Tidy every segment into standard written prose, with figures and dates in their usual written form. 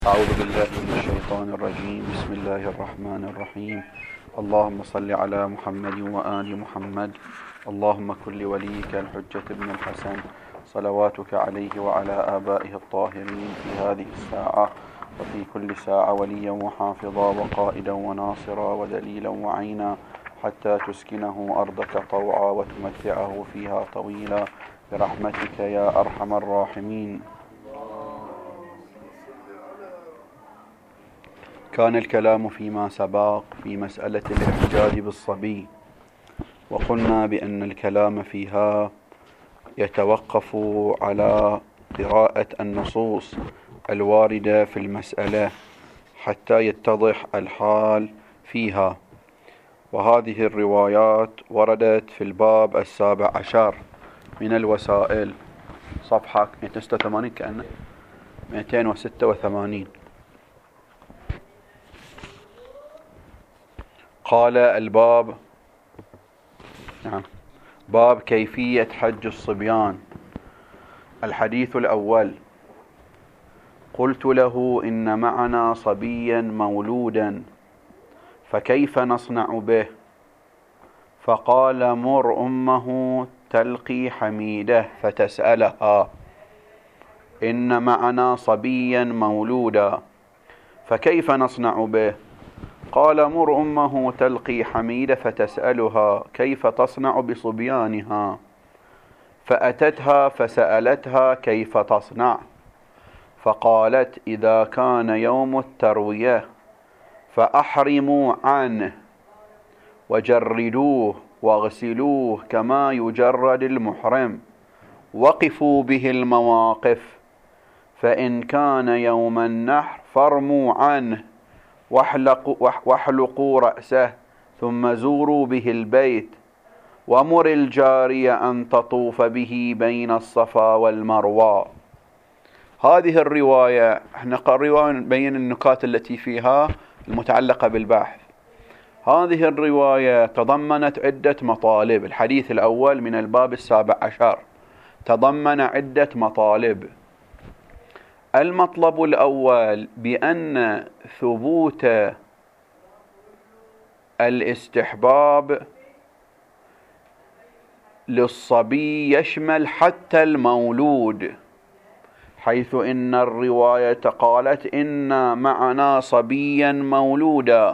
أعوذ بالله من الشيطان الرجيم. بسم الله الرحمن الرحيم. اللهم صل على محمد وآل محمد. اللهم كن لوليك الحجة بن الحسن صلواتك عليه وعلى آبائه الطاهرين في هذه الساعة وفي كل ساعة وليا وحافظا وقائدا وناصرا ودليلا وعينا حتى تسكنه أرضك طوعا وتمتعه فيها طويلا برحمتك يا أرحم الراحمين. كان الكلام فيما سبق في مسألة الاحتجاج بالصبي، وقلنا بأن الكلام فيها يتوقف على قراءة النصوص الواردة في المسألة حتى يتضح الحال فيها، وهذه الروايات وردت في الباب 17 من الوسائل، صفحة 286 كأنه 286. قال الباب باب كيفية حج الصبيان. الحديث الأول: قلت له إن معنا صبيا مولودا فكيف نصنع به؟ فقال: مر أمه تلقي حميده فتسألها. إن معنا صبيا مولودا فكيف نصنع به؟ قال: مر أمه تلقي حميدة فتسألها كيف تصنع بصبيانها. فأتتها فسألتها كيف تصنع، فقالت: إذا كان يوم التروية فأحرموا عنه وجردوه واغسلوه كما يجرد المحرم، وقفوا به المواقف، فإن كان يوم النحر فارموا عنه واحلقوا رأسه ثم زوروا به البيت، ومر الجارية أن تطوف به بين الصفا والمروة. هذه الرواية احنا قررنا نبين النكات التي فيها المتعلقة بالبحث. هذه الرواية تضمنت عدة مطالب. الحديث الأول من الباب 17 تضمن عدة مطالب. المطلب الأول بأن ثبوت الاستحباب للصبي يشمل حتى المولود، حيث إن الرواية قالت: إن معنا صبيا مولودا،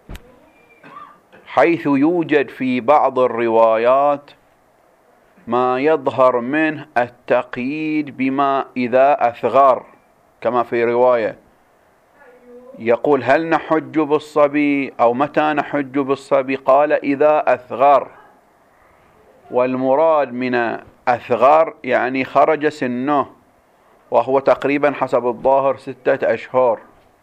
حيث يوجد في بعض الروايات ما يظهر منه التقييد بما إذا أثغر، كما في رواية يقول: هل نحج بالصبي أو متى نحج بالصبي؟ قال: إذا أثغر. والمراد من أثغر يعني خرج سنه، وهو تقريبا حسب الظاهر 6 أشهر.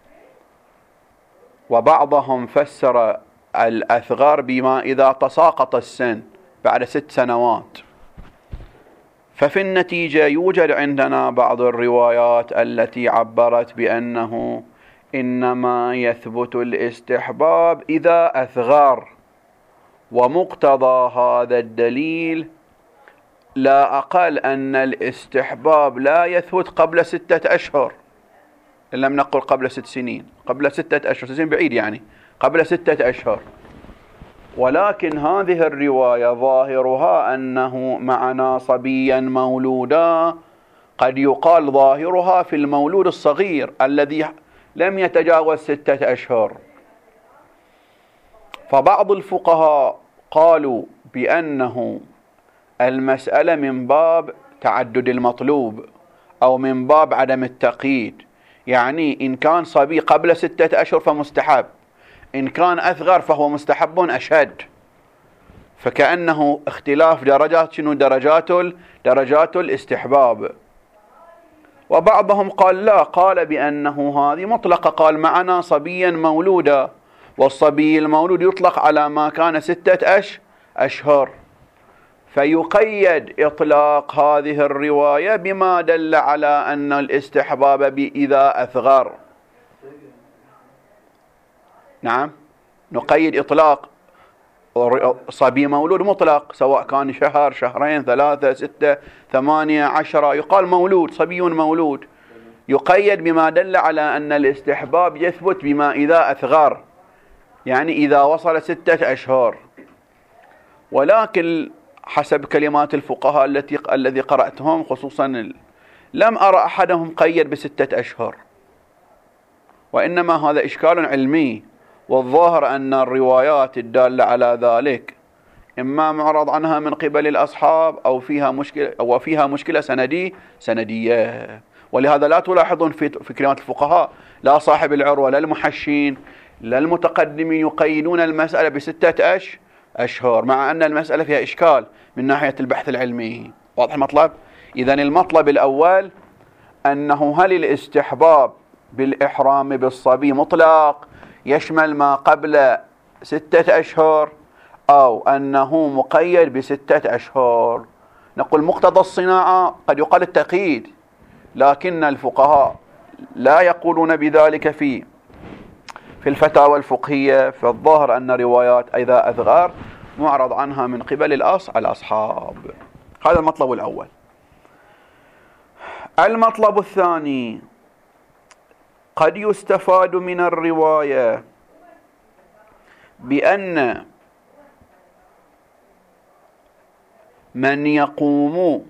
وبعضهم فسر الأثغر بما إذا تساقط السن بعد 6 سنوات. ففي النتيجة يوجد عندنا بعض الروايات التي عبرت بأنه إنما يثبت الاستحباب إذا أثغر، ومقتضى هذا الدليل لا أقل أن الاستحباب لا يثبت قبل 6 أشهر، إن لم نقل قبل 6 سنين، قبل 6 أشهر، 6 سنين بعيد يعني، قبل 6 أشهر. ولكن هذه الرواية ظاهرها أنه معنا صبيا مولودا، قد يقال ظاهرها في المولود الصغير الذي لم يتجاوز 6 أشهر. فبعض الفقهاء قالوا بأنه المسألة من باب تعدد المطلوب أو من باب عدم التقييد، يعني إن كان صبي قبل 6 أشهر فمستحب، إن كان أثغر فهو مستحب أشد. فكأنه اختلاف درجات، شنو درجات الاستحباب. وبعضهم قال لا، قال بأنه هذه مطلقة، قال معنا صبيا مولودا، والصبي المولود يطلق على ما كان 6 أشهر، فيقيد إطلاق هذه الرواية بما دل على أن الاستحباب بإذا أثغر. نعم، نقيد إطلاق صبي مولود مطلق، سواء كان شهر، شهرين، 3، 6، 8، 10، يقال مولود، صبي مولود. يقيد بما دل على أن الاستحباب يثبت بما إذا أثغر، يعني إذا وصل 6 أشهر. ولكن حسب كلمات الفقهاء الذي قرأتهم خصوصا لم أرى أحدهم قيد ب6 أشهر، وإنما هذا إشكال علمي، والظاهر أن الروايات الدالة على ذلك إما معرض عنها من قبل الأصحاب أو فيها مشكلة سندية. ولهذا لا تلاحظون في كلمات الفقهاء لا صاحب العروة لا المحشين لا المتقدمين يقيدون المسألة ب6 أشهر، مع أن المسألة فيها إشكال من ناحية البحث العلمي. واضح المطلب؟ إذن المطلب الأول أنه هل الاستحباب بالإحرام بالصبي مطلق يشمل ما قبل 6 أشهر أو أنه مقيد ب6 أشهر؟ نقول مقتضى الصناعة قد يقال التقييد، لكن الفقهاء لا يقولون بذلك في الفتاوى الفقهية. فالظاهر أن روايات إذا أثغر معرض عنها من قبل الأصحاب. هذا المطلب الأول. المطلب الثاني: قد يستفاد من الرواية بأن من يقوم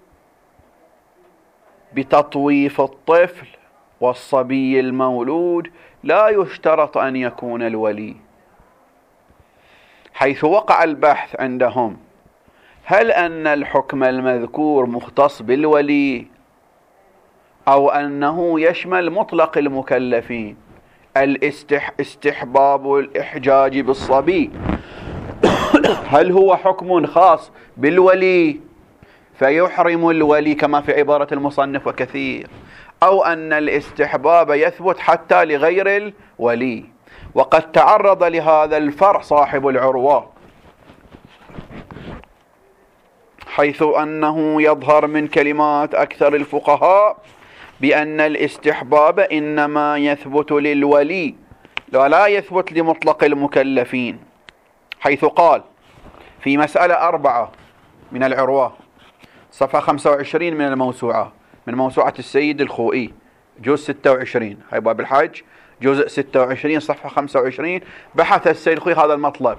بتطويف الطفل والصبي المولود لا يشترط أن يكون الولي، حيث وقع البحث عندهم هل أن الحكم المذكور مختص بالولي أو أنه يشمل مطلق المكلفين. استحباب الإحجاج بالصبي هل هو حكم خاص بالولي فيحرم الولي كما في عبارة المصنف وكثير، أو أن الاستحباب يثبت حتى لغير الولي؟ وقد تعرض لهذا الفرع صاحب العروة، حيث أنه يظهر من كلمات أكثر الفقهاء بأن الاستحباب إنما يثبت للولي ولا يثبت لمطلق المكلفين، حيث قال في مسألة 4 من العروة صفحة 25 من الموسوعة، من موسوعة السيد الخوئي، جزء 26، هاي باب الحج جزء 26 صفحة 25. بحث السيد الخوئي هذا المطلب.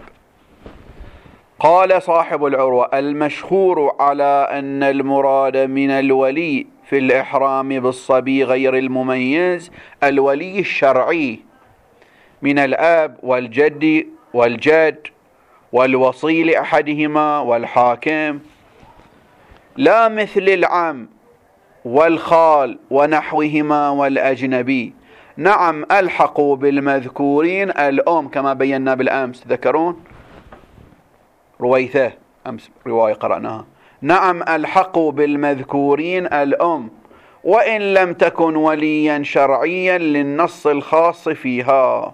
قال صاحب العروة: المشهور على أن المراد من الولي في الإحرام بالصبي غير المميز الولي الشرعي من الأب والجد والوصي لأحدهما والحاكم، لا مثل العم والخال ونحوهما والأجنبي. نعم ألحقوا بالمذكورين الأم كما بينا بالأمس، تذكرون رويثة أمس رواية قرأناها. نعم ألحقوا بالمذكورين الأم وإن لم تكن وليا شرعيا للنص الخاص فيها،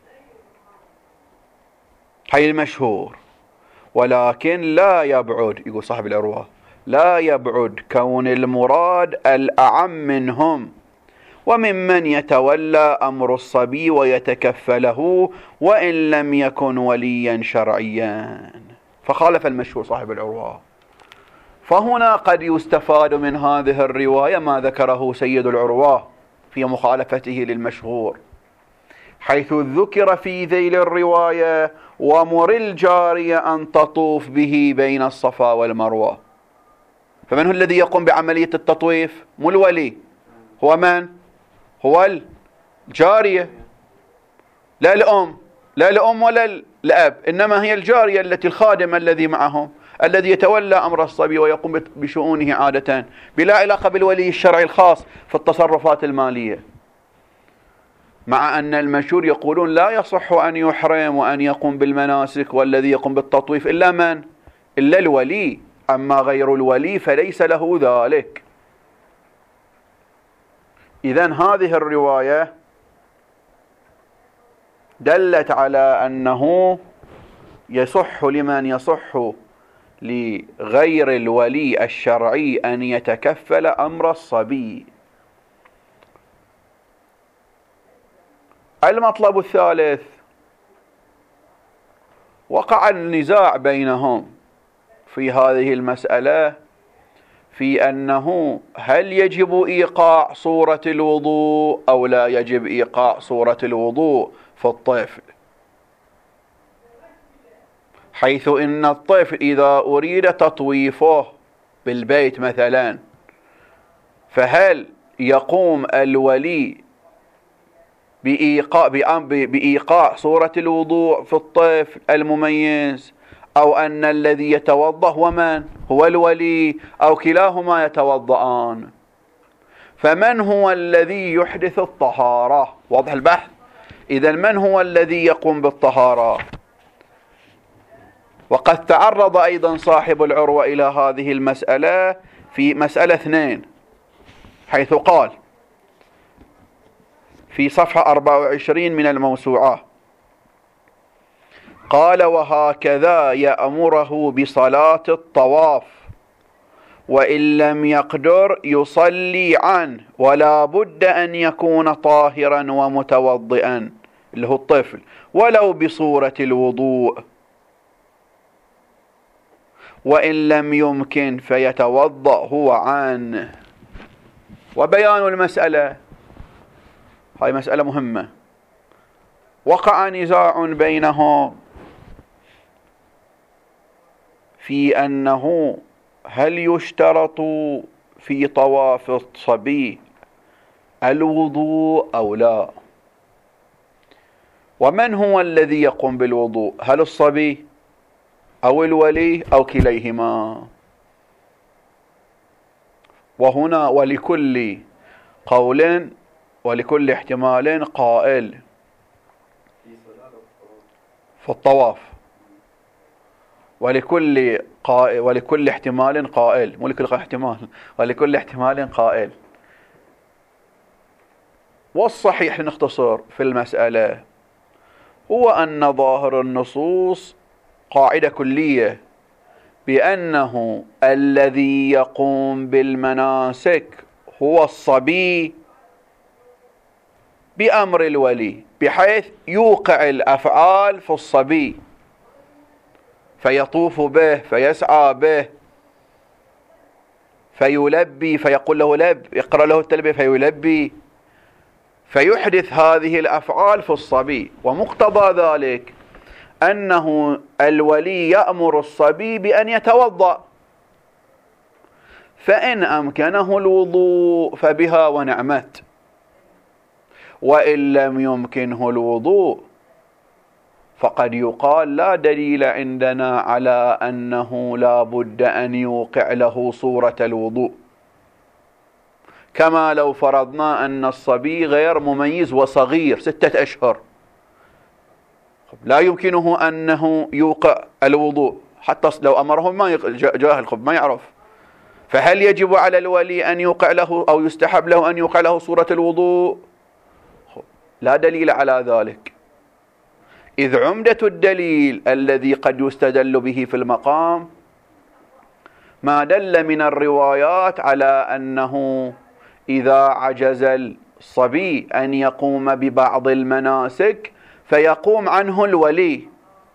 هي المشهور. ولكن لا يبعد، يقول صاحب العروة، لا يبعد كون المراد الأعم منهم وممن يتولى أمر الصبي ويتكفله وإن لم يكن وليا شرعيا. فخالف المشهور صاحب العروة. فهنا قد يستفاد من هذه الرواية ما ذكره سيد العروة في مخالفته للمشهور، حيث ذكر في ذيل الرواية: ومر الجارية أن تطوف به بين الصفا والمروة. فمن هو الذي يقوم بعملية التطويف؟ مو الولي، هو من؟ هو الجارية، لا الأم ولا الأب، إنما هي الجارية التي الخادم الذي معهم الذي يتولى أمر الصبي ويقوم بشؤونه عادة بلا علاقة بالولي الشرعي الخاص في التصرفات المالية. مع أن المشهور يقولون لا يصح أن يحرم وأن يقوم بالمناسك والذي يقوم بالتطويف إلا من؟ إلا الولي، أما غير الولي فليس له ذلك. إذن هذه الرواية دلت على أنه يصح لمن يصح لغير الولي الشرعي أن يتكفل أمر الصبي. المطلب الثالث: وقع النزاع بينهم في هذه المسألة في أنه هل يجب إيقاع صورة الوضوء أو لا يجب إيقاع صورة الوضوء في الطفل، حيث إن الطفل إذا أريد تطويفه بالبيت مثلا، فهل يقوم الولي بإيقاع صورة الوضوء في الطفل المميز، أو أن الذي يتوضأ هو من؟ هو الولي، أو كلاهما يتوضأان؟ فمن هو الذي يحدث الطهارة؟ واضح البحث؟ إذن من هو الذي يقوم بالطهارة؟ وقد تعرض أيضا صاحب العروة إلى هذه المسألة في مسألة 2، حيث قال في صفحة 24 من الموسوعة، قال: وهكذا يأمره بصلاة الطواف، وإن لم يقدر يصلي عنه، ولا بد أن يكون طاهرا ومتوضئا، اللي هو الطفل، ولو بصورة الوضوء، وإن لم يمكن فيتوضأ هو عنه. وبيان المسألة، هاي مسألة مهمة، وقع نزاع بينهم في أنه هل يشترط في طواف الصبي الوضوء أو لا، ومن هو الذي يقوم بالوضوء، هل الصبي أو الولي أو كليهما؟ وهنا ولكل قول ولكل احتمال قائل في الطواف، ولكل احتمال قائل، مو لكل احتمال، ولكل احتمال قائل. والصحيح نختصر في المسألة هو أن ظاهر النصوص قاعدة كلية بأنه الذي يقوم بالمناسك هو الصبي بأمر الولي، بحيث يوقع الأفعال في الصبي، فيطوف به، فيسعى به، فيلبي، فيقول له لب، يقرأ له التلبية فيلبي، فيحدث هذه الأفعال في الصبي. ومقتضى ذلك أنه الولي يأمر الصبي بأن يتوضأ، فإن أمكنه الوضوء فبها ونعمت، وإن لم يمكنه الوضوء فقد يقال لا دليل عندنا على أنه لا بد أن يوقع له صورة الوضوء، كما لو فرضنا أن الصبي غير مميز وصغير 6 أشهر، لا يمكنه أنه يوقع الوضوء، حتى لو أمره ما جاهل ما يعرف، فهل يجب على الولي أن يوقع له أو يستحب له أن يوقع له صورة الوضوء؟ لا دليل على ذلك، إذ عمدة الدليل الذي قد يستدل به في المقام ما دل من الروايات على أنه إذا عجز الصبي أن يقوم ببعض المناسك فيقوم عنه الولي.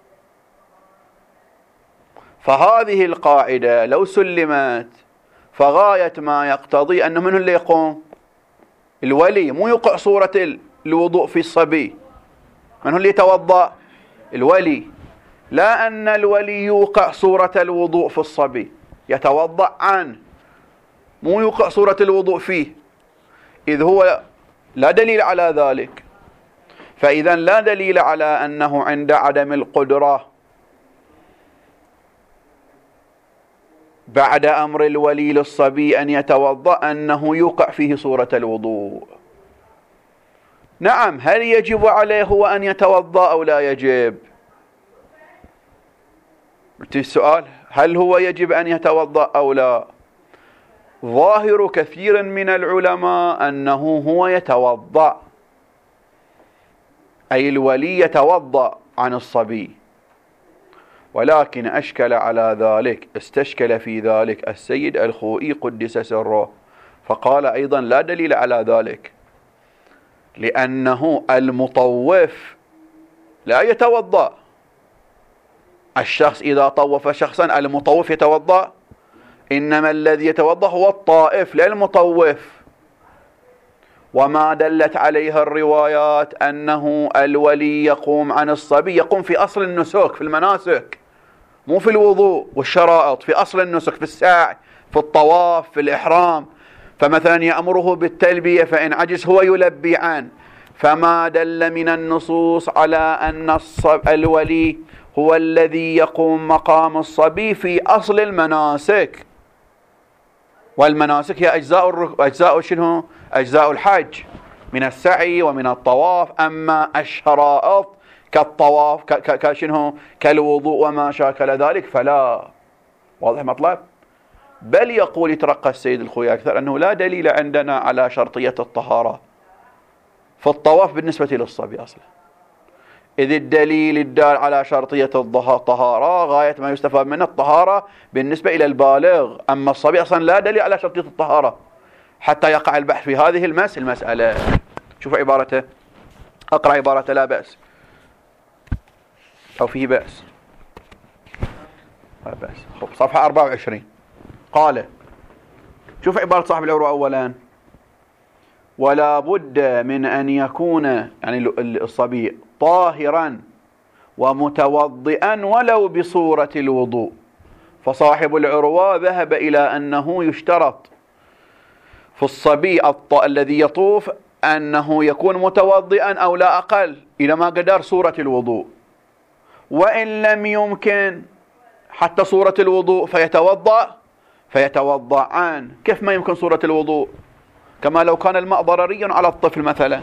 فهذه القاعدة لو سلمت فغاية ما يقتضي أنه من اللي يقوم؟ الولي، مو يوقع صورة الوضوء في الصبي. من هو اللي يتوضأ؟ الولي، لا أن الولي يوقع صورة الوضوء في الصبي، يتوضأ عنه، مو يوقع صورة الوضوء فيه، إذ هو لا دليل على ذلك. فإذا لا دليل على أنه عند عدم القدرة بعد أمر الولي للصبي أن يتوضأ أنه يوقع فيه صورة الوضوء. نعم، هل يجب عليه هو أن يتوضأ أو لا يجب؟ السؤال هل هو يجب أن يتوضأ أو لا؟ ظاهر كثير من العلماء أنه هو يتوضأ، أي الولي يتوضأ عن الصبي، ولكن أشكل على ذلك، استشكل في ذلك السيد الخوئي قدس سره، فقال أيضا لا دليل على ذلك، لأنه المطوف لا يتوضأ. الشخص إذا طوف شخصا المطوف يتوضأ؟ إنما الذي يتوضأ هو الطائف لا المطوف. وما دلت عليها الروايات أنه الولي يقوم عن الصبي، يقوم في أصل النسك في المناسك، مو في الوضوء والشرائط، في أصل النسك، في السعي، في الطواف، في الإحرام. فمثلا يأمره بالتلبية فإن عجز هو يلبي عنه. فما دل من النصوص على أن الولي هو الذي يقوم مقام الصبي في أصل المناسك. والمناسك هي أجزاء شنو؟ أجزاء الحج من السعي ومن الطواف. أما الشرائط كالطواف كشنو كالوضوء وما شاكل ذلك فلا. واضح مطلب؟ بل يقول يترقى السيد الخوي أكثر أنه لا دليل عندنا على شرطية الطهارة في الطواف بالنسبة للصبي أصلا، إذ الدليل الدال على شرطية الطهارة غاية ما يستفاد منه الطهارة بالنسبة إلى البالغ. أما الصبي أصلا لا دليل على شرطية الطهارة حتى يقع البحث في هذه المسألة. شوف عبارته، أقرأ عبارته لا بأس أو فيه بأس. لا بأس. صفحة 24 قال، شوف عبارة صاحب العروة أولا: ولا بد من أن يكون يعني الصبي طاهرا ومتوضئا ولو بصورة الوضوء. فصاحب العروة ذهب إلى أنه يشترط في الصبي الذي يطوف أنه يكون متوضئا أو لا أقل إذا ما قدر صورة الوضوء، وإن لم يمكن حتى صورة الوضوء فيتوضأ عنه. كيف ما يمكن صورة الوضوء؟ كما لو كان الماء ضرري على الطفل مثلا،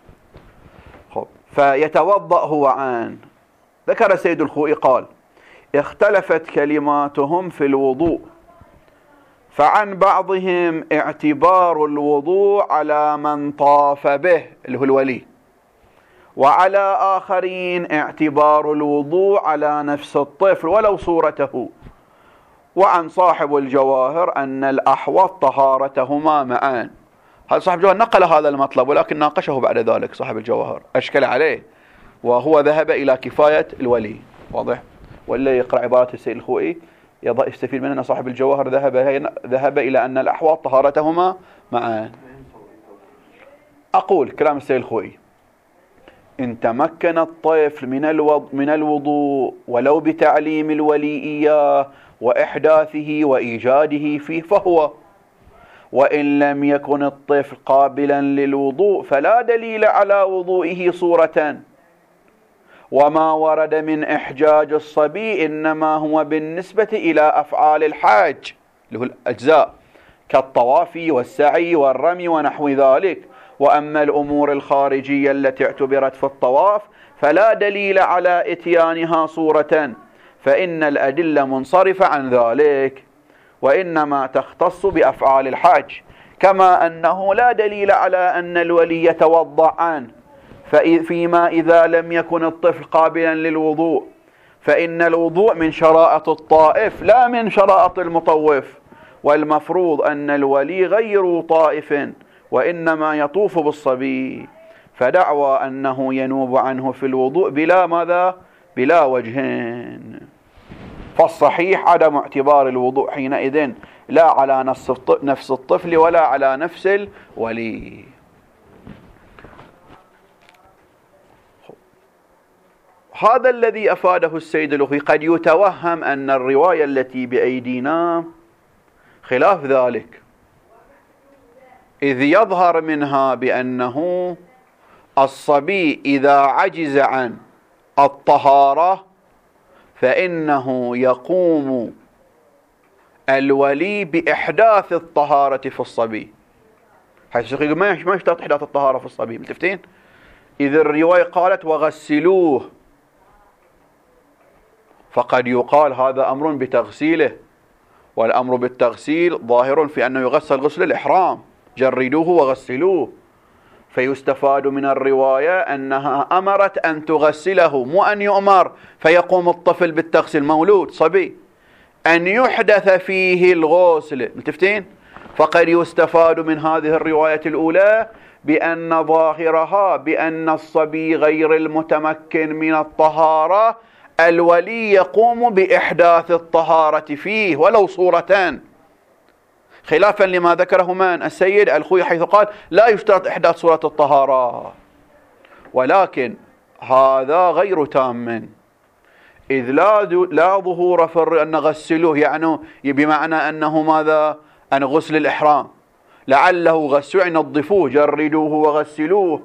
فيتوضأ هو عنه. ذكر السيد الخوئي قال: اختلفت كلماتهم في الوضوء، فعن بعضهم اعتبار الوضوء على من طاف به اللي هو الولي، وعلى آخرين اعتبار الوضوء على نفس الطفل ولو صورته، وعن صاحب الجواهر أن الأحوط طهارتهما معا. هذا صاحب الجواهر نقل هذا المطلب، ولكن ناقشه بعد ذلك صاحب الجواهر، أشكل عليه، وهو ذهب إلى كفاية الولي. واضح؟ واللي يقرأ عبارة السيد الخوئي يستفيد منها أن صاحب الجواهر ذهب إلى أن الأحوط طهارتهما معا. أقول كلام السيد الخوئي: إن تمكن الطفل من الوضوء ولو بتعليم الولي إياه وإحداثه وإيجاده فيه فهو، وإن لم يكن الطفل قابلا للوضوء فلا دليل على وضوئه صورة. وما ورد من إحجاج الصبي إنما هو بالنسبة إلى أفعال الحاج اللي هو الأجزاء كالطواف والسعي والرمي ونحو ذلك. وأما الأمور الخارجية التي اعتبرت في الطواف فلا دليل على إتيانها صورة، فإن الأدلة منصرفة عن ذلك، وإنما تختص بأفعال الحاج. كما أنه لا دليل على أن الولي يتوضأ عنه فيما إذا لم يكن الطفل قابلا للوضوء، فإن الوضوء من شرائط الطائف لا من شرائط المطوف، والمفروض أن الولي غير طائف وإنما يطوف بالصبي، فدعوى أنه ينوب عنه في الوضوء بلا وجهين. فالصحيح عدم اعتبار الوضوء حينئذ لا على نفس الطفل ولا على نفس الولي. هذا الذي أفاده السيد الخوئي. قد يتوهم أن الرواية التي بأيدينا خلاف ذلك، إذ يظهر منها بأنه الصبي إذا عجز عن الطهارة فإنه يقوم الولي بإحداث الطهارة في الصبي، حيث ما يشترط إحداث الطهارة في الصبي. ملتفتين؟ إذ الرواية قالت وغسلوه، فقد يقال هذا أمر بتغسيله، والأمر بالتغسيل ظاهر في أنه يغسل غسل الإحرام، جردوه وغسلوه. فيستفاد من الرواية أنها أمرت أن تغسله، مو أن يؤمر فيقوم الطفل بالتغسيل، مولود صبي، أن يحدث فيه الغسل. ملتفتين؟ فقد يستفاد من هذه الرواية الأولى بأن ظاهرها بأن الصبي غير المتمكن من الطهارة الولي يقوم بإحداث الطهارة فيه ولو صورتان. خلافا لما ذكره من السيد الخوي حيث قال لا يشترط إحداث صورة الطهارة، ولكن هذا غير تام، إذ لا ظهور في أن غسلوه، يعني بمعنى أنه ماذا؟ أن غسل الإحرام لعله غسلوه يعني نظفوه جردوه وغسلوه،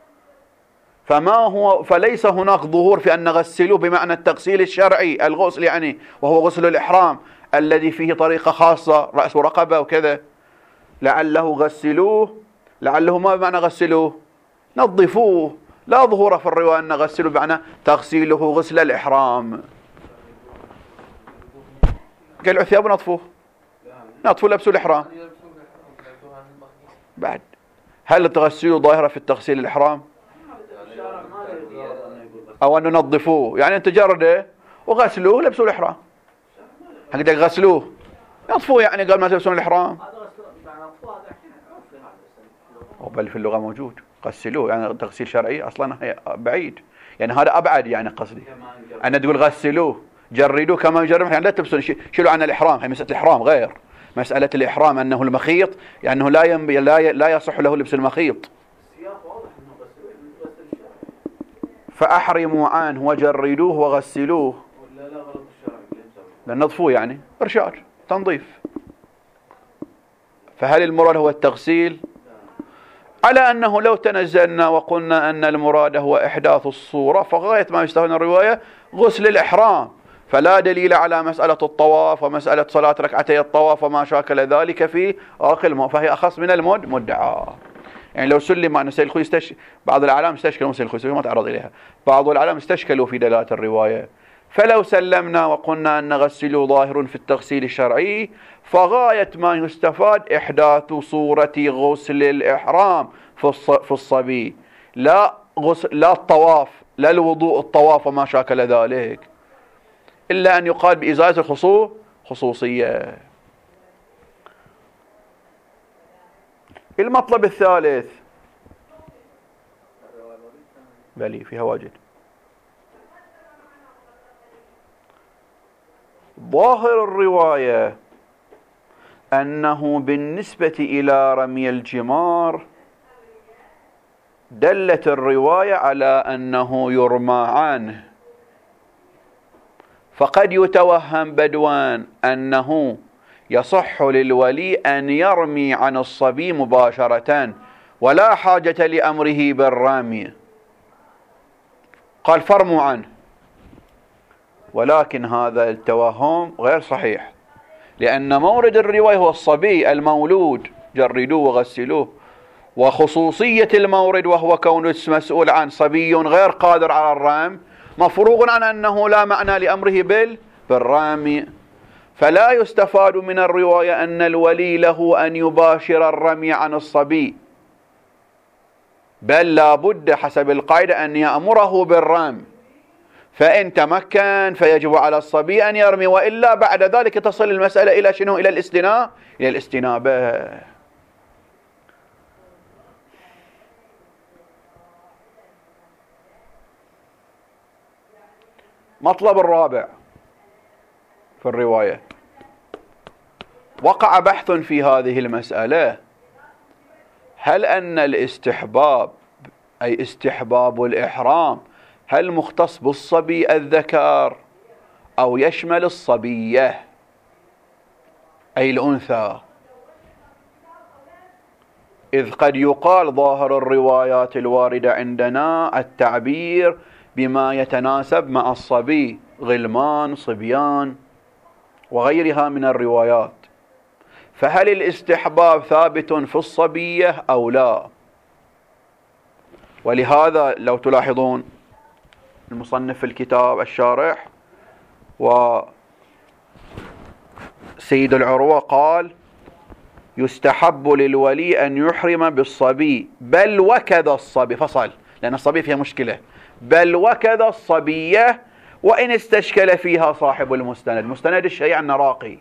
فليس هناك ظهور في أن نغسلوه بمعنى التغسيل الشرعي الغسل يعني، وهو غسل الإحرام الذي فيه طريقة خاصة رأس ورقبة وكذا. لعله غسلوه، لعله ما بمعنى غسلوه؟ نظفوه. لا ظهور في الرواية أن نغسلوه بمعنى تغسيله غسل الإحرام. قال ثياب نطفوه، نطفوه لبسوا الإحرام بعد. هل تغسلوا ظاهرة في التغسيل الإحرام أو أن ننظفوه؟ يعني أنت جرده وغسلوه لبسوا الإحرام، هكذا غسلوه نطفوه يعني قبل ما تلبسون الإحرام. بل في اللغة موجود غسلوه يعني تغسيل شرعي أصلا بعيد، يعني هذا أبعد. يعني قصدي أن تقول غسلوه جردوه كما يجرد، يعني لا تلبسون شيلوا عن الإحرام. هي مسألة الإحرام غير مسألة الإحرام، أنه المخيط يعني أنه لا يصح له لبس المخيط. فأحرموا عنه وجردوه وغسلوه، نظفوه يعني إرشاد تنظيف. فهل المراد هو التغسيل؟ على أنه لو تنزلنا وقلنا أن المراد هو إحداث الصورة فغاية ما يستهون الرواية غسل الإحرام، فلا دليل على مسألة الطواف ومسألة صلاة ركعتي الطواف وما شاكل ذلك في آخر فهي أخص من المدعى. يعني لو سلم أن سيد الخوي بعض العلام استشكلوا، سيد الخوي ما تعرض إليها، بعض العلام استشكلوا في دلالة الرواية، فلو سلمنا وقلنا أن غسل ظاهر في التغسيل الشرعي فغاية ما يستفاد إحداث صورة غسل الإحرام في الصبي، لا الطواف، لا الوضوء الطواف وما شاكل ذلك، إلا أن يقال بإزالة الخصوصية. المطلب الثالث بلي فيها واجد. ظاهر الرواية أنه بالنسبة إلى رمي الجمار دلت الرواية على أنه يرمى عنه، فقد يتوهم بدوان أنه يصح للولي أن يرمي عن الصبي مباشرة ولا حاجة لأمره بالرمي، قال فرموا عنه، ولكن هذا التوهم غير صحيح، لأن مورد الرواية هو الصبي المولود جردوه وغسلوه، وخصوصية المورد وهو كونه مسؤول عن صبي غير قادر على الرمي مفروغ عن أنه لا معنى لأمره بالرمي، فلا يستفاد من الرواية أن الولي له أن يباشر الرمي عن الصبي، بل لا بد حسب القاعدة أن يأمره بالرمي، فإن تمكن فيجب على الصبي أن يرمي، وإلا بعد ذلك تصل المسألة إلى شنو؟ إلى الاستنابة. مطلب الرابع في الرواية، وقع بحث في هذه المسألة، هل أن الاستحباب أي استحباب الإحرام هل مختص بالصبي الذكر أو يشمل الصبية أي الأنثى؟ إذ قد يقال ظاهر الروايات الواردة عندنا التعبير بما يتناسب مع الصبي، غلمان، صبيان وغيرها من الروايات، فهل الاستحباب ثابت في الصبية أو لا؟ ولهذا لو تلاحظون المصنف في الكتاب الشارح وسيد العروة قال يستحب للولي أن يحرم بالصبي بل وكذا الصبي، فصل لأن الصبي فيها مشكلة، بل وكذا الصبية وإن استشكل فيها صاحب المستند، مستند الشيعة النراقي،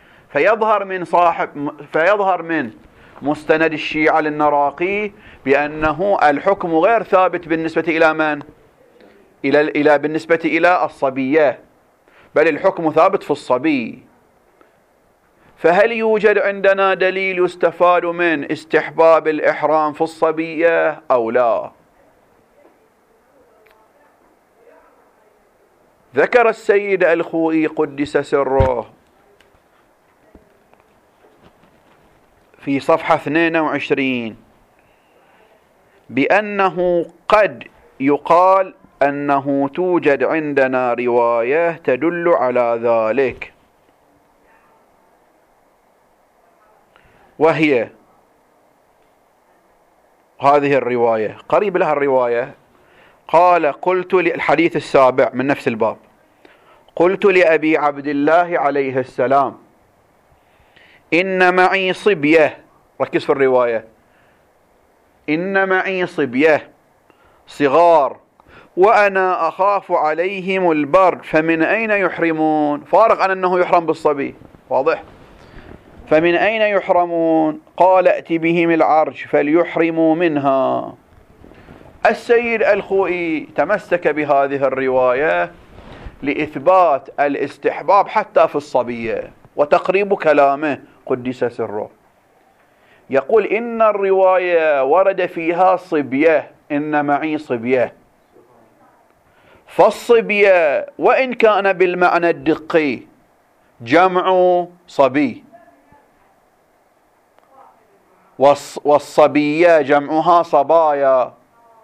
فيظهر من مستند الشيعة للنراقي بأنه الحكم غير ثابت بالنسبة إلى من؟ بالنسبة إلى الصبية، بل الحكم ثابت في الصبي، فهل يوجد عندنا دليل يستفاد من استحباب الإحرام في الصبية أو لا؟ ذكر السيد الخوئي قدس سره في صفحة 22 بأنه قد يقال أنه توجد عندنا رواية تدل على ذلك، وهي هذه الرواية قريب لها الرواية. قال قلت الحديث السابع من نفس الباب: قلت لأبي عبد الله عليه السلام إن معي صبية، ركز في الرواية، إن معي صبية صغار وأنا أخاف عليهم البرد فمن أين يحرمون؟ فارق عن أنه يحرم بالصبي، واضح؟ فمن أين يحرمون؟ قال ائت بهم العرج فليحرموا منها. السيد الخوئي تمسك بهذه الرواية لإثبات الاستحباب حتى في الصبية، وتقريب كلامه قدس سره يقول إن الرواية ورد فيها صبية، إن معي صبية، فالصبية وإن كان بالمعنى الدقي جمع صبي، والصبية جمعها صبايا،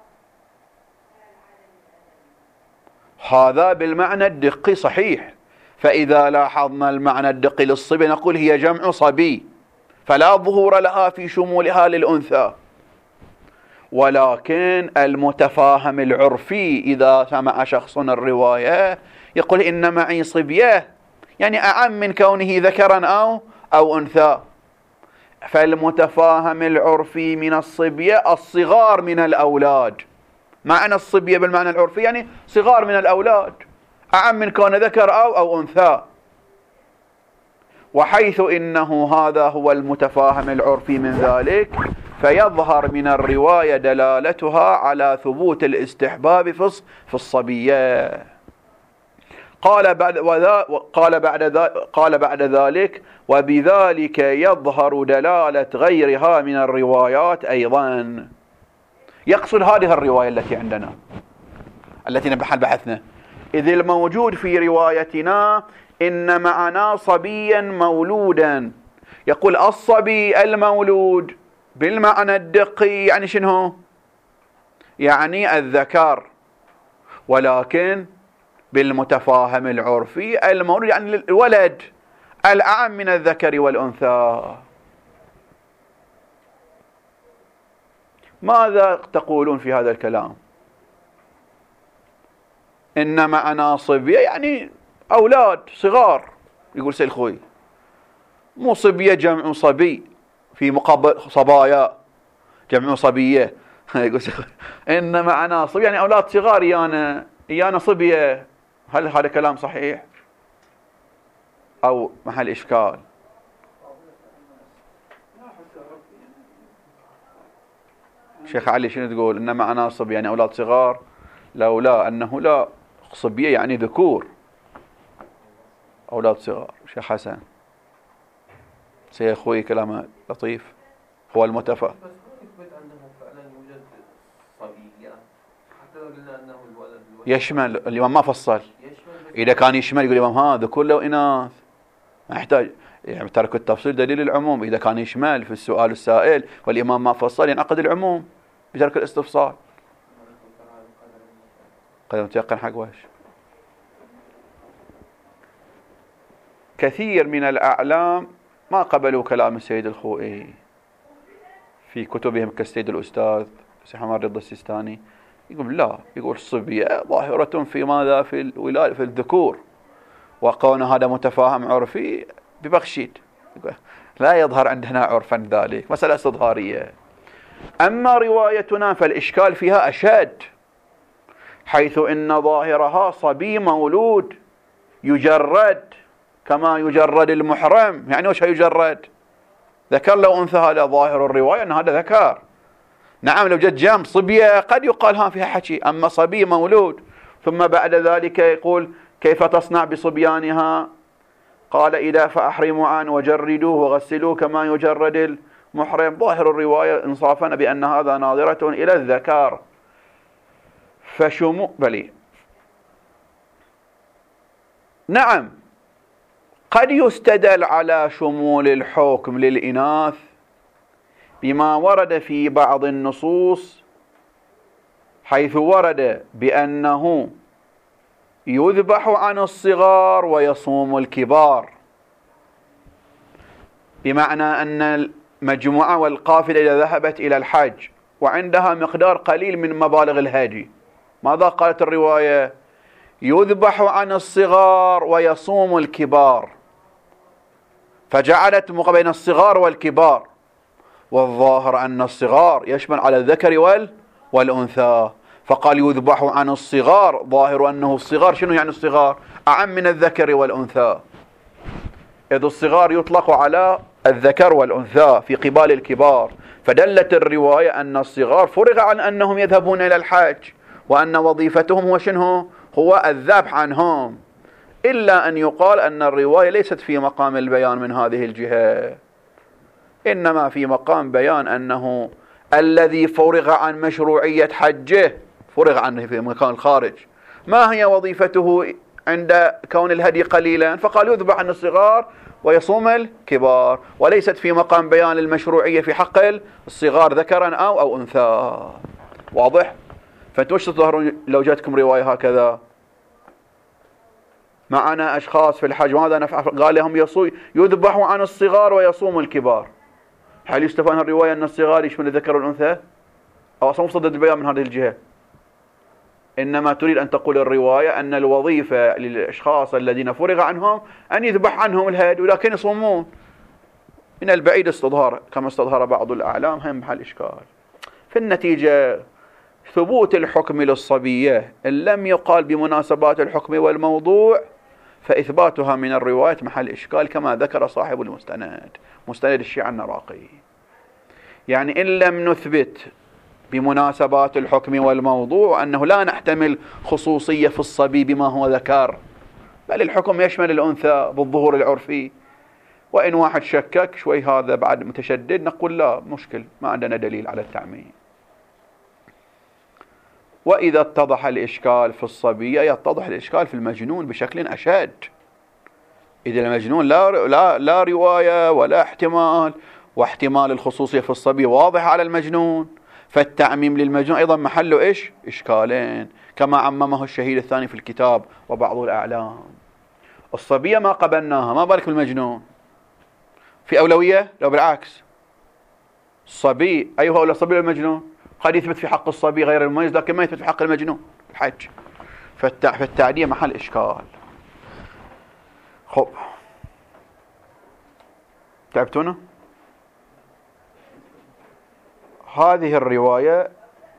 هذا بالمعنى الدقي صحيح. فإذا لاحظنا المعنى الدقي للصبي نقول هي جمع صبي، فلا ظهور لها في شمولها للأنثى. ولكن المتفاهم العرفي إذا سمع شخص الرواية يقول إن معي صبية، يعني أعم من كونه ذكرا أو أنثى. فالمتفاهم العرفي من الصبية الصغار من الأولاد، معنى الصبية بالمعنى العرفي يعني صغار من الأولاد، أعم من كون ذكر أو أنثى. وحيث إنه هذا هو المتفاهم العرفي من ذلك، فيظهر من الرواية دلالتها على ثبوت الاستحباب في الصبية. قال بعد ذلك وبذلك يظهر دلالة غيرها من الروايات أيضا. يقصد هذه الرواية التي عندنا التي بحثنا، إذ الموجود في روايتنا إن معنا صبيا مولودا. يقول الصبي المولود بالمعنى الدقي يعني شنو؟ يعني الذكر، ولكن بالمتفاهم العرفي المولود يعني الولد الأعم من الذكر والأنثى. ماذا تقولون في هذا الكلام؟ إن معنا صبية يعني أولاد صغار، يقول سيد الخوئي، مو صبية جمع صبي في مقابل صبايا جمع صبية. يقول إن معنا صبية يعني أولاد صغار، إيانا صبية. هل هذا كلام صحيح أو محل إشكال؟ شيخ علي شنو تقول؟ إن معنا صبية يعني أولاد صغار، لولا أنه لا صبية يعني ذكور أولاد صغار. شيخ حسن سيد أخوي كلامه لطيف، هو المتفق. بس ما يثبت أنه فعلا يوجد صبية حتى لو قلنا أنه الولد يشمل. الإمام ما فصل، إذا كان يشمل يقول الإمام ها ذكور لو إناث، ما يحتاج يعني ترك التفصيل دليل العموم. إذا كان يشمل في السؤال السائل والإمام ما فصل ينعقد العموم بترك الاستفصال. قد متيقن حق وش؟ كثير من الأعلام ما قبلوا كلام السيد الخوئي في كتبهم كالسيد الأستاذ سي حماد رضا السيستاني، يقول لا، يقول الصبية ظاهرة في ماذا؟ في الولادة، في الذكور، وكون هذا متفاهم عرفي ببخشيد، لا يظهر عندنا عرفا ذلك، مسألة استظهارية. أما روايتنا فالإشكال فيها أشد، حيث إن ظاهرها صبي مولود يجرد كما يجرد المحرم. يعني وش يجرد؟ ذكر لو أنثى، هذا ظاهر الرواية أن هذا ذكر. نعم لو جت جمع صبية قد يقال ها فيها حكي، أما صبي مولود. ثم بعد ذلك يقول كيف تصنع بصبيانها؟ قال إذا فأحرموا عنه وجردوه وغسلوه كما يجرد المحرم. ظاهر الرواية إنصافا بأن هذا ناظرة إلى الذكر. بلي نعم، قد يستدل على شمول الحكم للإناث بما ورد في بعض النصوص، حيث ورد بأنه يذبح عن الصغار ويصوم الكبار، بمعنى أن المجموعة والقافلة إذا ذهبت إلى الحج وعندها مقدار قليل من مبالغ الهدي، ماذا قالت الرواية؟ يذبح عن الصغار ويصوم الكبار، فجعلت بين الصغار والكبار، والظاهر أن الصغار يشمل على الذكر والأنثى، فقال يذبح عن الصغار، ظاهر أنه الصغار شنو يعني الصغار؟ أعم من الذكر والأنثى، إذ الصغار يطلق على الذكر والأنثى في قبال الكبار، فدلت الرواية أن الصغار فرغ عن أنهم يذهبون إلى الحج، وأن وظيفتهم هو شنو؟ هو الذبح عنهم، إلا أن يقال أن الرواية ليست في مقام البيان من هذه الجهة، إنما في مقام بيان أنه الذي فرغ عن مشروعية حجه فرغ عنه في مكان الخارج، ما هي وظيفته عند كون الهدي قليلا؟ فقال يذبح عن الصغار ويصوم الكبار، وليست في مقام بيان المشروعية في حق الصغار ذكرا أو أنثى. واضح؟ فانتوا وش تظهرون لو جاتكم رواية هكذا؟ معنا أشخاص في الحج ماذا نفعل؟ قال لهم يذبح عن الصغار ويصوم الكبار. هل يستفاد الرواية أن الصغار يشمل الذكر والأنثى؟ أو أصلا مصدد البيان من هذه الجهة؟ إنما تريد أن تقول الرواية أن الوظيفة للأشخاص الذين فرغ عنهم أن يذبح عنهم الهدي، ولكن يصومون. من البعيد استظهار كما استظهر بعض الأعلام هم محل إشكال. في النتيجة ثبوت الحكم للصبية إن لم يقال بمناسبات الحكم والموضوع، فإثباتها من الرواية محل إشكال كما ذكر صاحب المستند، مستند الشيعة النراقي. يعني إن لم نثبت بمناسبات الحكم والموضوع أنه لا نحتمل خصوصية في الصبي بما هو ذكر، بل الحكم يشمل الأنثى بالظهور العرفي، وإن واحد شكك شوي هذا بعد متشدد نقول لا مشكل، ما عندنا دليل على التعميم. وإذا اتضح الإشكال في الصبية يتضح الإشكال في المجنون بشكل أشد. إذا المجنون لا رواية ولا احتمال، واحتمال الخصوصية في الصبي واضح على المجنون، فالتعميم للمجنون أيضا محله إيش؟ إشكالين، كما عممه الشهيد الثاني في الكتاب وبعض الأعلام. الصبية ما قبلناها، ما بالك بالمجنون؟ في أولوية؟ لو بالعكس، الصبي أيها أولى الصبي والمجنون؟ قد يثبت في حق الصبي غير المميز لكن ما يثبت في حق المجنون الحج، فالتعدية محل إشكال. خب تعبتونا؟ هذه الرواية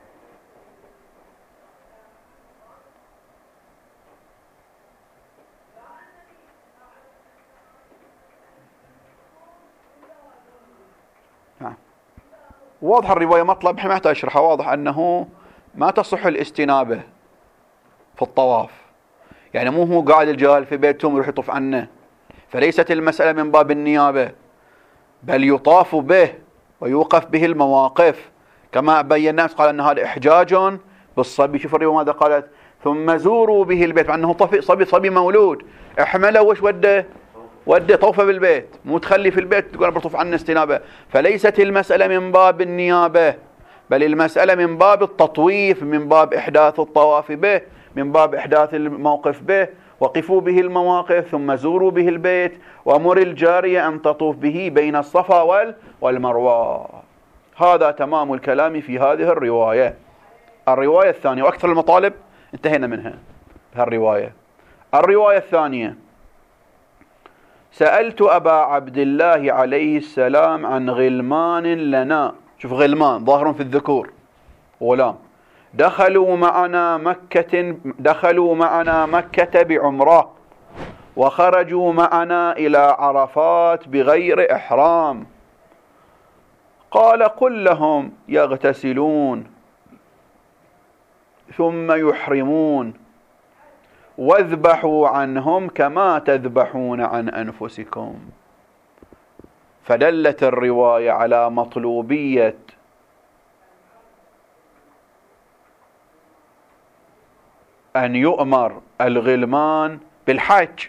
واضح الرواية مطلب ما يحتاج أشرحها، واضح أنه ما تصح الاستنابة في الطواف، يعني مو هو قاعد الجاهل في بيتهم يروح يطوف عنه، فليست المسألة من باب النيابة، بل يطاف به ويوقف به المواقف كما بينا. قال أن هذا إحجاج بالصبي. شوف الرواية ماذا قالت؟ ثم زوروا به البيت، مع أنه صبي مولود، احمله وش وده طوفه بالبيت، مو تخلي في البيت تقول بطوف عنه استنابة. فليست المسألة من باب النيابة، بل المسألة من باب التطويف، من باب إحداث الطواف به، من باب إحداث الموقف به. وقفوا به المواقف ثم زوروا به البيت، وأمر الجارية أن تطوف به بين الصفا والمروة. هذا تمام الكلام في هذه الرواية. الرواية الثانية وأكثر المطالب انتهينا منها بهالرواية. الرواية الثانية: سألت أبا عبد الله عليه السلام عن غلمان لنا، شوف غلمان ظاهر في الذكور، غلام، دخلوا معنا مكة بعمرة، وخرجوا معنا إلى عرفات بغير إحرام. قال: قل لهم يغتسلون ثم يحرمون، واذبحوا عنهم كما تذبحون عن أنفسكم. فدلت الرواية على مطلوبية أن يؤمر الغلمان بالحج،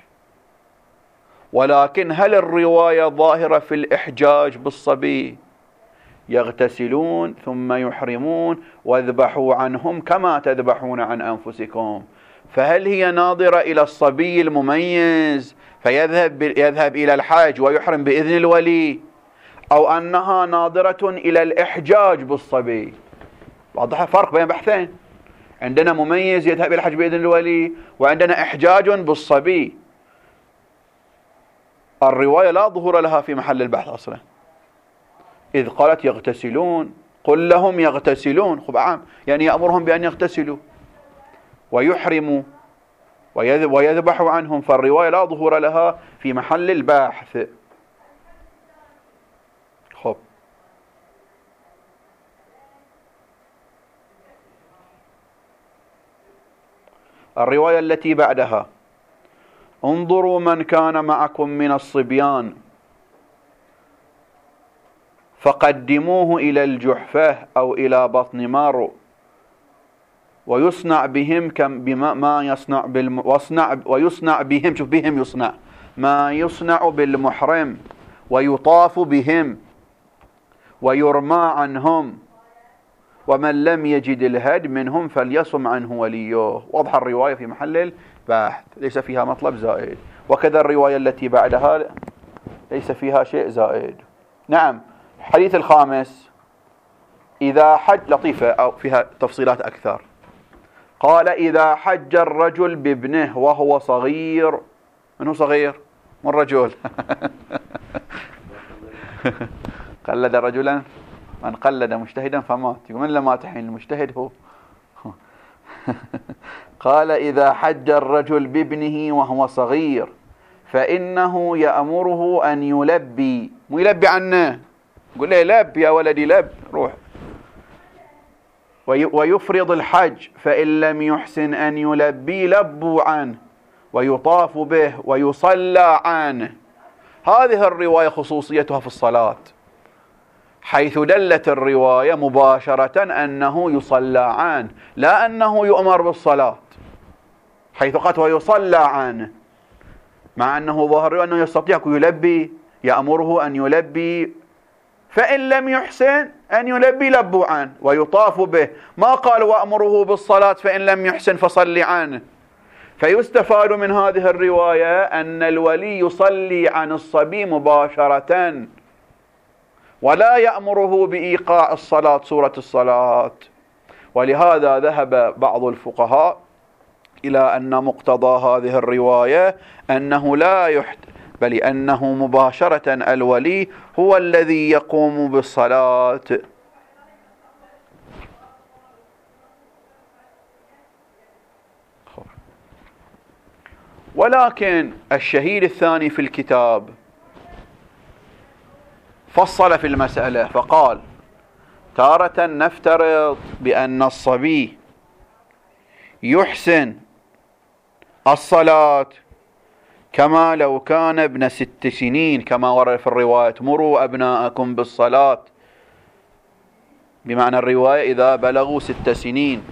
ولكن هل الرواية ظاهرة في الإحجاج بالصبي؟ يغتسلون ثم يحرمون واذبحوا عنهم كما تذبحون عن أنفسكم. فهل هي ناظرة إلى الصبي المميز فيذهب إلى الحج ويحرم بإذن الولي، أو أنها ناظرة إلى الإحجاج بالصبي؟ واضح فرق بين بحثين، عندنا مميز يذهب إلى الحج بإذن الولي، وعندنا إحجاج بالصبي. الرواية لا ظهور لها في محل البحث أصلا، إذ قالت يغتسلون قل لهم يغتسلون، خب عام يعني يأمرهم بأن يغتسلوا ويحرموا ويذبحوا عنهم، فالرواية لا ظهور لها في محل البحث. خب الرواية التي بعدها: انظروا من كان معكم من الصبيان فقدموه إلى الجحفة أو إلى بطن مارو ويصنع بهم بما يصنع ويصنع بهم، شوف بهم يصنع ما يصنع بالمحرم، ويطاف بهم ويرمى عنهم، ومن لم يجد الهد منهم فليصم عنه وليه. وضح الرواية في محل البحث، ليس فيها مطلب زائد، وكذا الرواية التي بعدها ليس فيها شيء زائد. نعم. الحديث الخامس: إذا حج، لطيفة أو فيها تفصيلات أكثر، قال: إذا حج الرجل بابنه وهو صغير. من هو صغير؟ من رجل قلد رجلا من قلد مجتهدا فمات. يقول من لما تحين المجتهد هو قال: إذا حج الرجل بابنه وهو صغير فإنه يأمره أن يلبي، مو يلبي عنه، يقول له لب يا ولدي لب روح، ويفرض الحج، فإن لم يحسن أن يلبي لبوا عنه ويطاف به ويصلى عنه. هذه الرواية خصوصيتها في الصلاة، حيث دلت الرواية مباشرة أنه يصلى عنه، لا أنه يؤمر بالصلاة، حيث قالت ويصلى عنه، مع أنه ظاهر أنه يستطيع أن يلبي، يأمره أن يلبي، فإن لم يحسن أن يلبي لبوا عنه ويطاف به، ما قال وأمره بالصلاة فإن لم يحسن فصل عنه. فيستفاد من هذه الرواية أن الولي يصلي عن الصبي مباشرة، ولا يأمره بإيقاع الصلاة صورة الصلاة. ولهذا ذهب بعض الفقهاء إلى أن مقتضى هذه الرواية أنه لا بل أنه مباشرة الولي هو الذي يقوم بالصلاة. ولكن الشهيد الثاني في الكتاب فصل في المسألة فقال: تارة نفترض بأن الصبي يحسن الصلاة كما لو كان ابن 6 سنين، كما ورد في الرواية: مروا أبناءكم بالصلاة، بمعنى الرواية إذا بلغوا 6 سنين.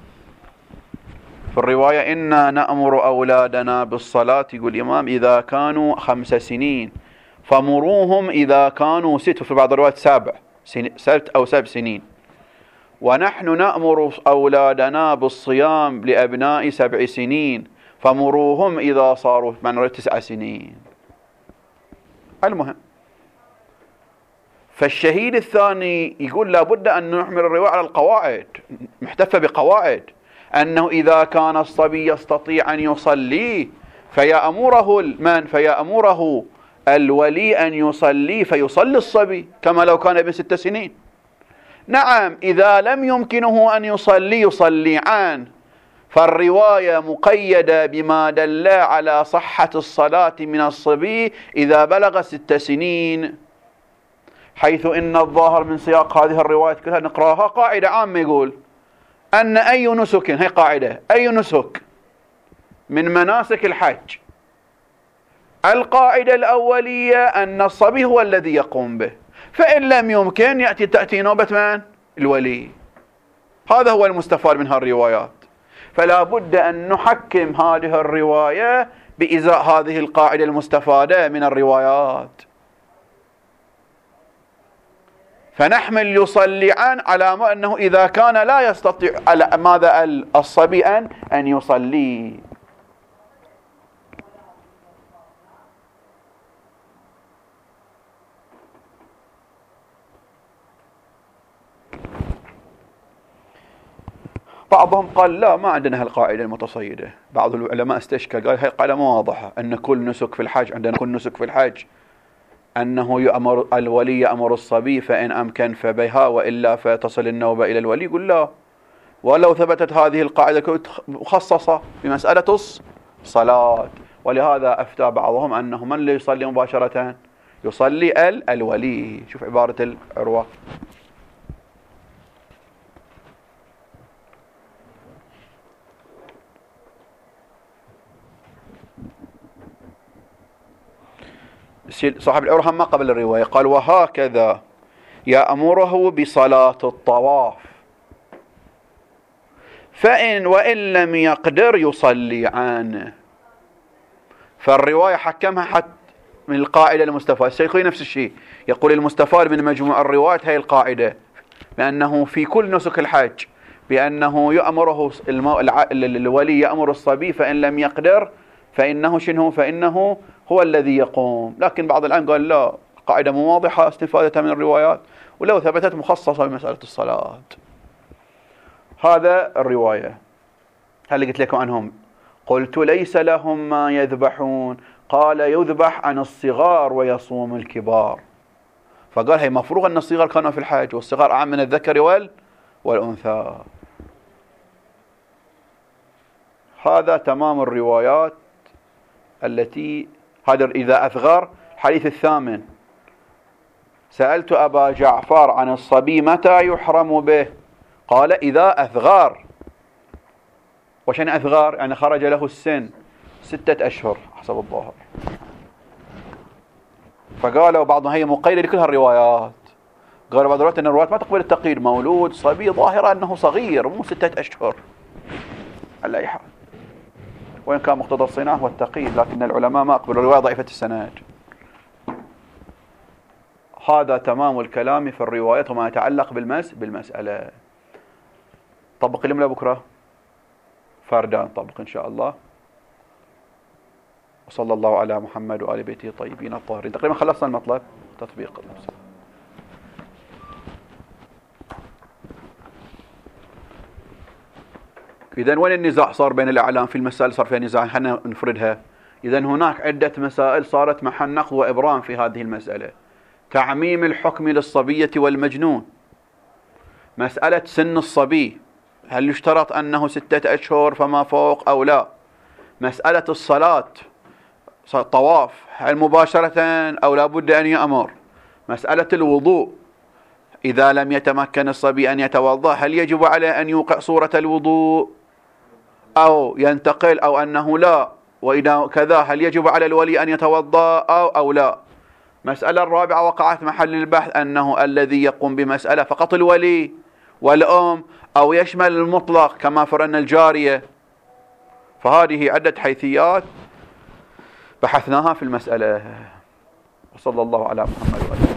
في الرواية إنا نأمر أولادنا بالصلاة، يقول الإمام، إذا كانوا 5 سنين، فمروهم إذا كانوا 6، في بعض الروايات 6 أو 7 سنين. ونحن نأمر أولادنا بالصيام لأبناء 7 سنين، فمروهم إذا صاروا 9 سنين. المهم، فالشهيد الثاني يقول لابد أن نحمل الرواية على القواعد، محتفى بقواعد، أنه إذا كان الصبي يستطيع أن يصلي فيأمره الولي أن يصلي، فيصلي الصبي كما لو كان ابن 6 سنين. نعم، إذا لم يمكنه أن يصلي عنه، فالرواية مقيدة بما دل على صحة الصلاة من الصبي إذا بلغ 6 سنين، حيث إن الظاهر من سياق هذه الروايات كلها نقراها قاعدة عامة، يقول أن أي نسك، هي قاعدة، أي نسك من مناسك الحج. القاعدة الأولية أن الصبي هو الذي يقوم به، فإن لم يمكن تأتي نوبة من؟ الولي. هذا هو المستفاد من هالروايات. فلا بد أن نحكم هذه الرواية بإزاء هذه القاعدة المستفادة من الروايات، فنحمل يصلي على أنه إذا كان لا يستطيع ماذا الصبي أن يصلي. بعضهم قال لا، ما عندنا هالقاعدة المتصيدة. بعض العلماء استشكل قال هاي قاعدة مو واضحة، أن كل نسك في الحج، عندنا كل نسك في الحج أنه يأمر الولي يأمر الصبي فإن أمكن فبها وإلا فتصل النوبة إلى الولي. يقول لا، ولو ثبتت هذه القاعدة مخصصة بمسألة الصلاة. ولهذا أفتى بعضهم أنه من لا يصلي مباشرة يصلي الولي. شوف عبارة العروة. صاحب العروة ما قبل الرواية قال وهكذا يأمره بصلاة الطواف وإن لم يقدر يصلي عنه. فالرواية حكمها حتى من القاعدة المستفاد. الشيخوي نفس الشيء يقول المستفاد من مجموع الروايات هي القاعدة، بأنه في كل نسك الحج بأنه يأمره الولي يأمر الصبي فإن لم يقدر فإنه هو الذي يقوم. لكن بعض العلماء قال لا، قاعدة مو واضحة استفادتها من الروايات، ولو ثبتت مخصصة بمسألة الصلاة. هذا الرواية. هل قلت لكم عنهم؟ قلت ليس لهم ما يذبحون، قال يذبح عن الصغار ويصوم الكبار. فقال هي مفروغ أن الصغار كانوا في الحج، والصغار أعم من الذكر والأنثى. هذا تمام الروايات التي هذا إذا أثغر. الحديث الثامن: سألت أبا جعفر عن الصبي متى يحرم به؟ قال إذا أثغر. وشن أثغر؟ يعني خرج له السن 6 أشهر حسب الظاهر. فقالوا بعضهم هي مقيدة لكل هالروايات. قالوا بعض الروايات أن الروايات ما تقبل التقييد، مولود صبي ظاهرة أنه صغير مو 6 أشهر على أي حال، وإن كان مقتضى الصناعة هو التقييد، لكن العلماء ما أقبلوا الرواية ضعيفة السند. هذا تمام الكلام في الروايات وما يتعلق بالمسألة. طبق اليوم لبكرة فردان طبق إن شاء الله. وصلى الله على محمد وآل بيته الطيبين الطاهرين. تقريبا خلصنا المطلب تطبيق. إذن وين النزاع صار بين الأعلام في المسائل؟ صار فيها نزاع، خلينا نفردها. إذن هناك عدة مسائل صارت محل نقض وإبرام في هذه المسألة. تعميم الحكم للصبية والمجنون، مسألة سن الصبي هل يشترط أنه 6 أشهر فما فوق أو لا؟ مسألة الصلاة طواف هل مباشرة أو لا بد أن يأمر؟ مسألة الوضوء إذا لم يتمكن الصبي أن يتوضأ هل يجب عليه أن يوقع صورة الوضوء أو ينتقل أو أنه لا؟ وإذا كذا هل يجب على الولي أن يتوضأ أو لا؟ مسألة الرابعة وقعت محل البحث أنه الذي يقوم بمسألة فقط الولي والأم أو يشمل المطلق كما فرنا الجارية. فهذه عدة حيثيات بحثناها في المسألة. وصلى الله على محمد وآله.